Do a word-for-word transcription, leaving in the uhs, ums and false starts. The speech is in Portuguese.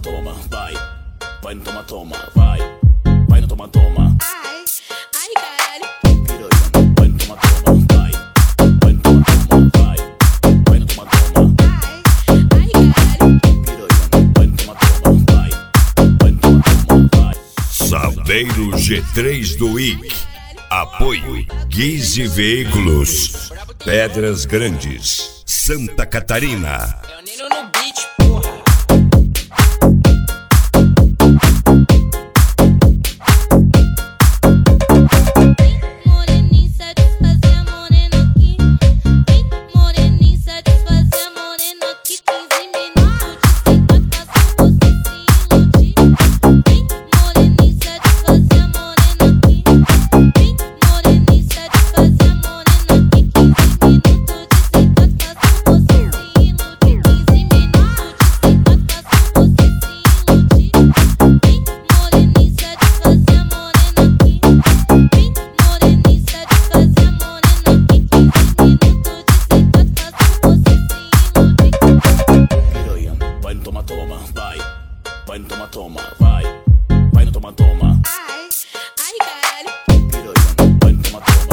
toma, vai. Vai no toma, toma, vai. Vai no toma, toma. Ai, ai, caralho. Piranha, vai no toma, toma, vai. Vai no toma, toma, vai. Vai no toma, toma. Ai, ai, caralho. Piranha, vai no toma, toma, vai. Vai no toma, toma, vai. Saveiro G três do I C. Apoio Guise Veículos, Pedras Grandes, Santa Catarina. É o Nino no beat, porra. Moreninho satisfazer a morena aqui. Vem, moreninho satisfazer a morena aqui. quinze minutos de cinquenta, faço você se iludir. Vem, moreninho satisfazer a morena aqui. Vem, moreninho satisfazer a morena aqui. quinze minutos de cinquenta, faço você se iludir. quinze minutos de cinquenta, faço você se iludir. Vem, moreninho satisfazer a morena aqui. Vem, moreninho satisfazer a morena aqui. quinze minutos de cinquenta, faço você se iludir. Piranha, vai no toma, toma, vai. Vai no toma, toma, vai. Vai no toma, toma. Ai, ai, caralho. Piranha, vai no toma, toma.